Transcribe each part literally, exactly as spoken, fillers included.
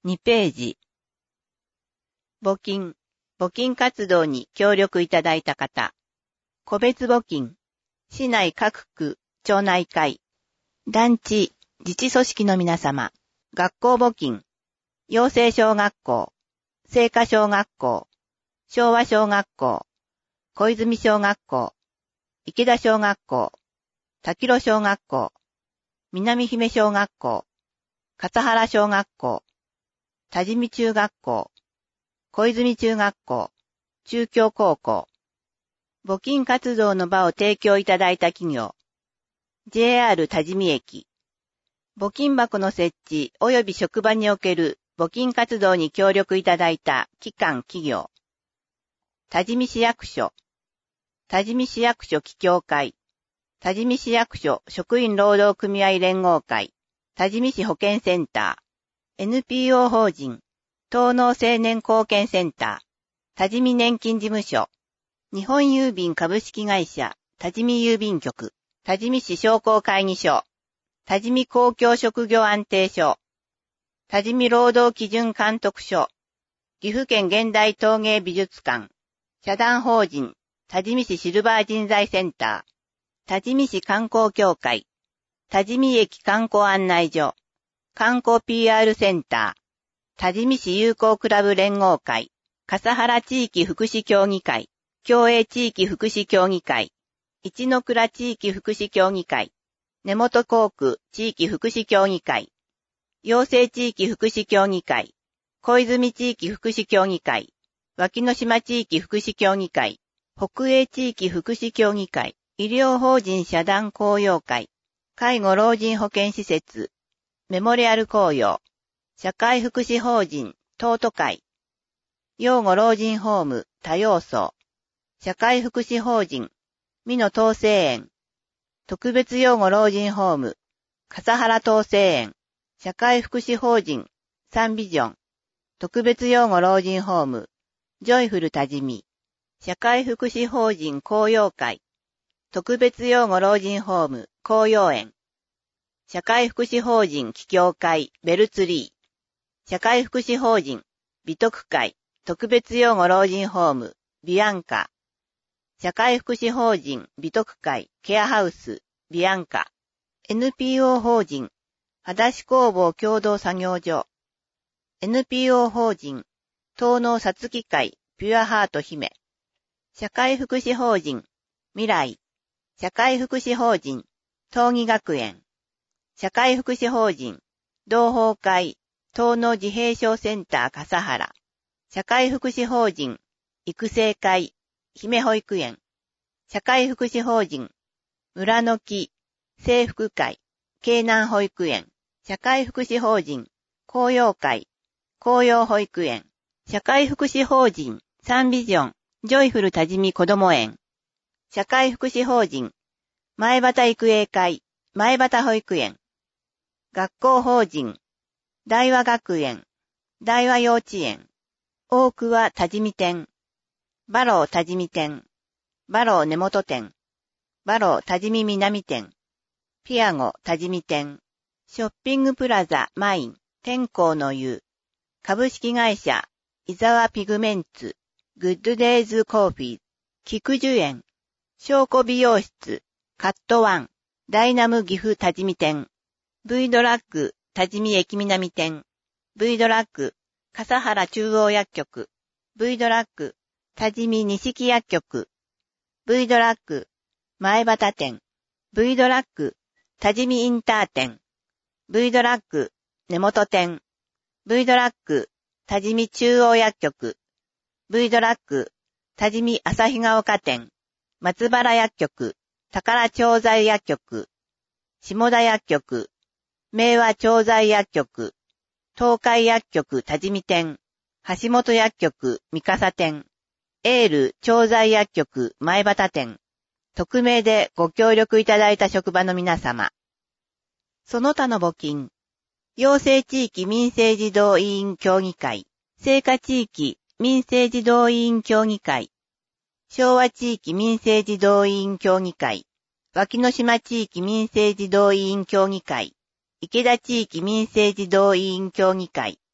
にページ。募金、募金活動に協力いただいた方。個別募金、市内各区、町内会、団地、自治組織の皆様。学校募金、養成小学校、精華小学校、昭和小学校、小泉小学校、池田小学校、滝呂小学校、南姫小学校、笠原小学校、多治見中学校、小泉中学校、中京高校、募金活動の場を提供いただいた企業、ジェイアール 多治見駅、募金箱の設置及び職場における募金活動に協力いただいた機関企業、多治見市役所、多治見市役所企協会、多治見市役所職員労働組合連合会、多治見市保健センター、エヌピーオー 法人、東農青年貢献センター、多治見年金事務所、日本郵便株式会社、多治見郵便局、多治見市商工会議所、多治見公共職業安定所、多治見労働基準監督署、岐阜県現代陶芸美術館、社団法人、多治見市シルバー人材センター、多治見市観光協会、多治見駅観光案内所、観光 ピーアール センター、多治見市友好クラブ連合会、笠原地域福祉協議会、共栄地域福祉協議会、一ノ倉地域福祉協議会、根本工区地域福祉協議会、養成地域福祉協議会、小泉地域福祉協議会、脇の島地域福祉協議会、北栄地域福祉協議会、医療法人社団公用会、介護老人保健施設、メモリアル公用、社会福祉法人、東都会、養護老人ホーム、多様層、社会福祉法人、美濃東生園、特別養護老人ホーム、笠原東生園、社会福祉法人、サンビジョン、特別養護老人ホーム、ジョイフル多治見、社会福祉法人紅葉会、特別養護老人ホーム、紅葉園、社会福祉法人企協会、ベルツリー、社会福祉法人、美徳会、特別養護老人ホーム、ビアンカ、社会福祉法人、美徳会、ケアハウス、ビアンカ、エヌピーオー 法人、裸足工房共同作業所、エヌピーオー 法人、東農さつき会、ピュアハート姫、社会福祉法人、未来、社会福祉法人、東義学園、社会福祉法人、同胞会、東農自閉症センター笠原、社会福祉法人、育成会、姫保育園、社会福祉法人、村の木、制服会、京南保育園、社会福祉法人、紅葉会、紅葉保育園、社会福祉法人、サンビジョン、ジョイフル多治見こども園、社会福祉法人、前畑育英会、前畑保育園、学校法人、大和学園、大和幼稚園、大桑多治見店、バロー多治見店、バロー根本店、バロー多治見南店、ピアゴ多治見店、ショッピングプラザマイン、天候の湯、株式会社、伊沢ピグメンツ、グッドデイズコーヒー、菊樹園、証拠美容室、カットワン、ダイナム岐阜多治見店、V ドラッグ多治見駅南店、V ドラッグ笠原中央薬局、V ドラッグ多治見錦薬局、V ドラッグ前畑店、V ドラッグ多治見インター店、V ドラッグ根本店、V ドラッグ多治見中央薬局、V ドラッグ多治見旭ヶ丘店、松原薬局、宝調剤薬局、下田薬局、明和調剤薬局、東海薬局多治見店、橋本薬局三笠店、エール調剤薬局前畑店、匿名でご協力いただいた職場の皆様。その他の募金、養成地域民生児童委員協議会、精華地域民生児童委員協議会、昭和地域民生児童委員協議会、脇の島地域民生児童委員協議会、池田地域民生児童委員協議会、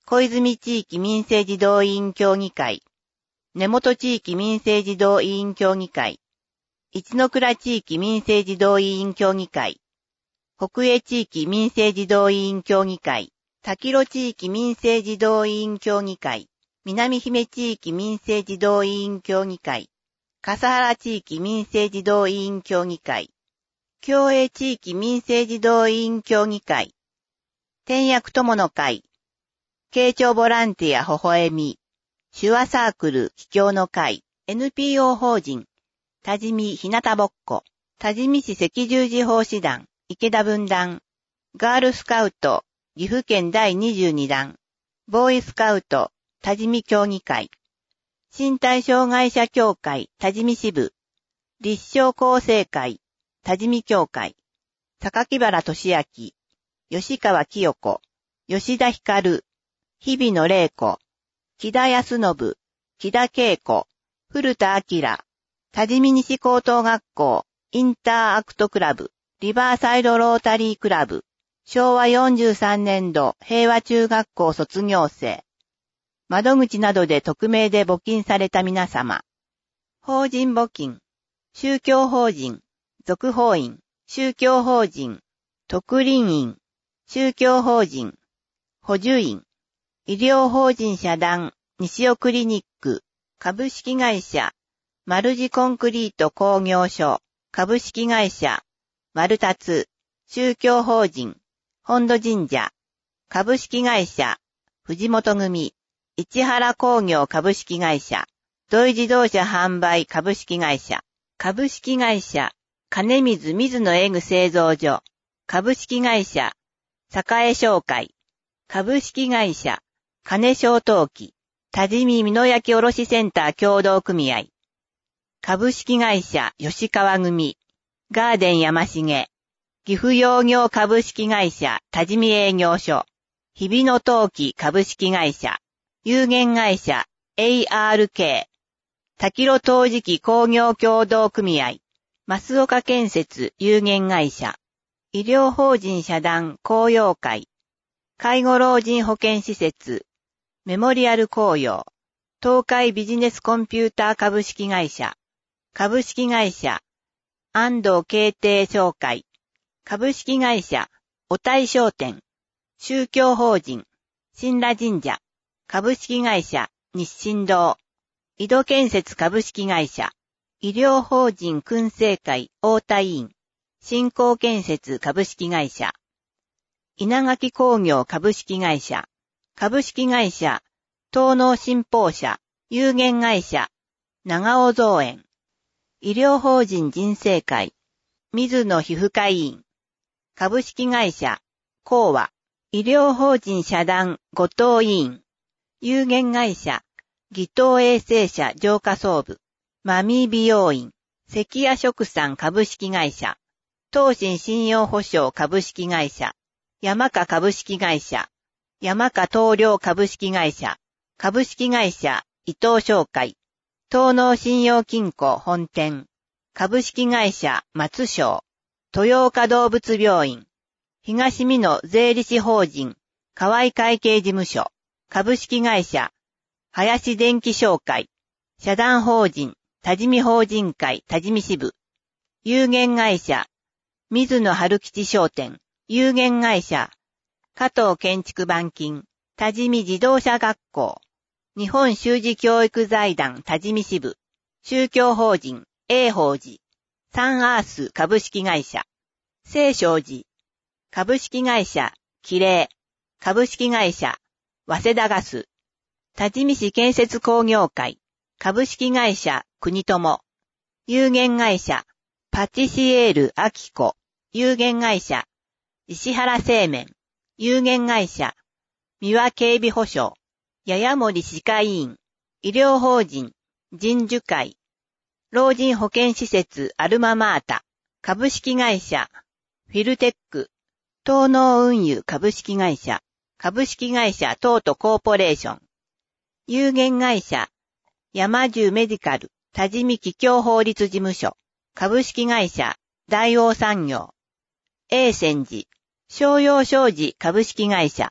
小泉地域民政児童委員協議会、根本地域民政児童委員協議会、一ノ倉地域民政児童委員協議会、北栄地域民政児童委員協議会、滝路地域民政児童委員協議会、南姫地域民政児童委員協議会、笠原地域民政児童委員協議会、共栄地域民政児童委員協議会、天薬友の会、慶長ボランティア微笑み、手話サークル秘境の会、エヌピーオー 法人、多治見ひなたぼっこ、多治見市赤十字奉仕団、池田分団、ガールスカウト、岐阜県だいにじゅうに団、ボーイスカウト、多治見協議会、身体障害者協会多治見支部、立正厚生会、多治見協会、榊原俊明、吉川清子、吉田光、日比野玲子、木田康信、木田恵子、古田明、多治見西高等学校、インターアクトクラブ、リバーサイドロータリークラブ、しょうわよんじゅうさんねんど平和中学校卒業生、窓口などで匿名で募金された皆様、法人募金、宗教法人、続法院、宗教法人、特林院、宗教法人、補助院、医療法人社団、西尾クリニック、株式会社、マルジコンクリート工業所、株式会社、マルタツ、宗教法人、本土神社、株式会社、藤本組、市原工業株式会社、土井自動車販売株式会社、株式会社、金水水野エグ製造所、株式会社、栄商会、株式会社、金商陶器、多治見美濃焼卸センター協同組合、株式会社吉川組、ガーデン山重、岐阜養業株式会社多治見営業所、日比野陶器株式会社、有限会社 エーアールケー、滝路陶磁器工業協同組合、増岡建設有限会社、医療法人社団紅葉会、介護老人保健施設、メモリアル紅葉、東海ビジネスコンピューター株式会社、株式会社、安藤慶定商会、株式会社、お大商店、宗教法人、神羅神社、株式会社、日清堂、井戸建設株式会社、医療法人燻製会大田院、新興建設株式会社、稲垣工業株式会社、株式会社、東農新報社、有限会社、長尾造園、医療法人人生会、水野皮膚科医院、株式会社、講和、医療法人社団後藤医院、有限会社、義東衛生社浄化総部、マミー美容院、関谷食産株式会社、東進信用保証株式会社、山家株式会社、山家東陵株式会社、株式会社、伊藤商会、東農信用金庫本店、株式会社、松商、豊岡動物病院、東美濃税理士法人、河合会計事務所、株式会社、林電機商会、社団法人、多治見法人会多治見支部、有限会社、水野春吉商店、有限会社、加藤建築板金、多治見自動車学校、日本修士教育財団多治見支部、宗教法人、永宝寺、サンアース株式会社、聖正寺、株式会社、キレイ、株式会社、早稲田ガス、多治見市建設工業会、株式会社、国友、有限会社、パティシエール・アキコ、有限会社、石原製麺、有限会社、三輪警備保障、ややもり歯科医院、医療法人、人樹会、老人保健施設アルママータ、株式会社、フィルテック、東農運輸株式会社、株式会社トートコーポレーション、有限会社、山中メディカル、多治見桔梗法律事務所、株式会社、大王産業、永泉寺、商用商事株式会社、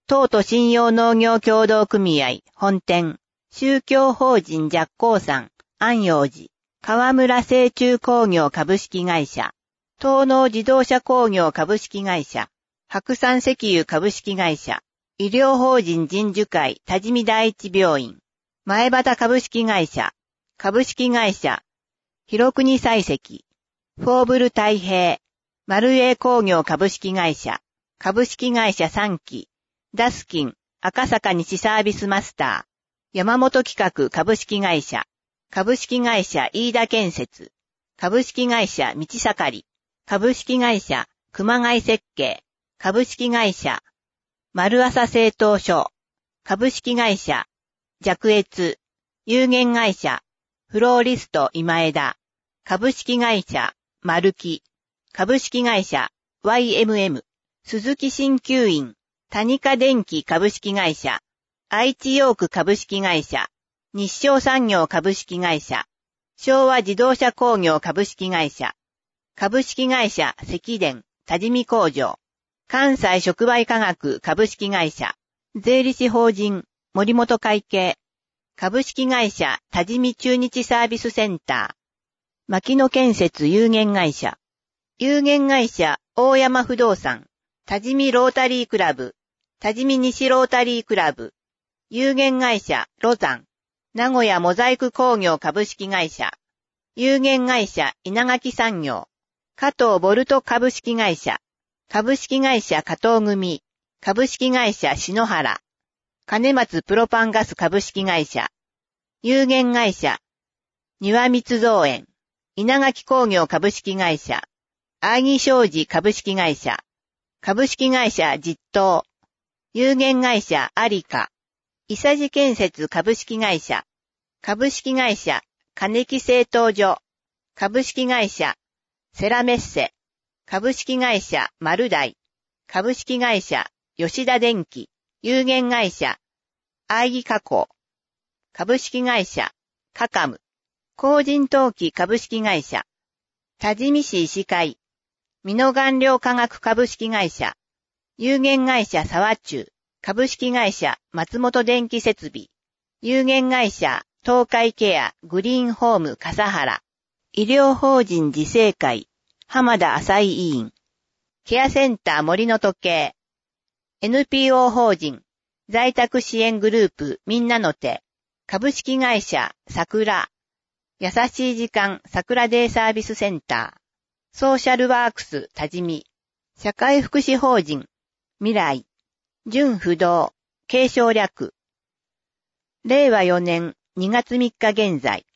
東都信用農業協同組合本店、宗教法人寂光山、安養寺、河村製鍮工業株式会社、東農自動車工業株式会社、白山石油株式会社、医療法人人樹会多治見第一病院、前畑株式会社、株式会社、広国採石、フォーブル太平、丸栄工業株式会社、株式会社三期、ダスキン、赤坂西サービスマスター、山本企画株式会社、株式会社飯田建設、株式会社道盛り、株式会社熊谷設計、株式会社丸朝製陶所、株式会社弱越、有限会社フローリスト今枝、株式会社丸木、株式会社 ワイエムエム、鈴木鍼灸院、谷川電機株式会社、愛知ヨーク株式会社、日照産業株式会社、昭和自動車工業株式会社、株式会社積電多治見工場、関西触媒化学株式会社、税理士法人森本会計、株式会社多治見中日サービスセンター、牧野建設有限会社、有限会社大山不動産、多治見ロータリークラブ、多治見西ロータリークラブ、有限会社ロザン、名古屋モザイク工業株式会社、有限会社稲垣産業、加藤ボルト株式会社、株式会社加藤組、株式会社篠原、金松プロパンガス株式会社、有限会社庭密造園、稲垣工業株式会社、愛木商事株式会社、株式会社実東、有限会社アリカ、伊佐治建設株式会社、株式会社金木製陶所、株式会社セラメッセ、株式会社丸大、株式会社吉田電機、有限会社愛木加工、株式会社カカム、工人陶器株式会社、多治見市医師会、美濃顔料化学株式会社、有限会社沢中、株式会社松本電気設備、有限会社東海ケアグリーンホーム笠原、医療法人自生会浜田浅井委員、ケアセンター森の時計、エヌピーオー 法人在宅支援グループみんなの手、株式会社桜、優しい時間桜デイサービスセンター、ソーシャルワークス多治見、社会福祉法人未来、純不動、継承略。れいわよねんにがつみっか現在。